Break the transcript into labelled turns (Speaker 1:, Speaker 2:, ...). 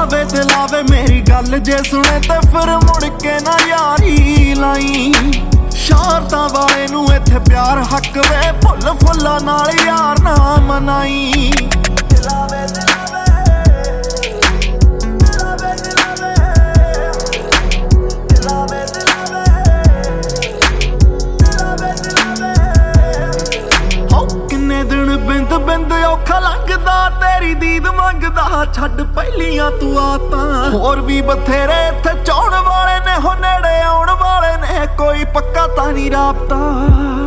Speaker 1: ਦਿਲਾਵੇ ਦਿਲਾਵੇ ਮੇਰੀ ਗੱਲ ਜੇ ਸੁਣੇ ਤੇ ਫਿਰ ਮੁੜ ਕੇ ਨਾ ਯਾਰੀ ਲਾਈ। ਸ਼ਾਰਤਾਂ ਵਾਲੇ ਨੂੰ ਇੱਥੇ ਪਿਆਰ ਹੱਕ ਵੇ, ਫੁੱਲ ਫੁੱਲਾਂ ਨਾਲ ਯਾਰ ਨਾ ਮਨਾਈ। ਦਿਲਾਵੇ ਦਿਲਾਵੇ ਬਿੰਦ ਬਿੰਦ ਔਖਾ ਲੰਘਦਾ ਤੇਰੀ ਦੀਦ ਮੰਗਦਾ। ਛੱਡ ਪਹਿਲੀਆਂ ਤੂੰ ਆਤਾਂ, ਹੋਰ ਵੀ ਬਥੇਰੇ ਇੱਥੇ ਚਾਹੁਣ ਵਾਲੇ ਨੇ, ਹੋ ਨੇੜੇ ਆਉਣ ਵਾਲੇ ਨੇ, ਕੋਈ ਪੱਕਾ ਤਾਂ ਨਹੀਂ ਰਾਬਤਾ।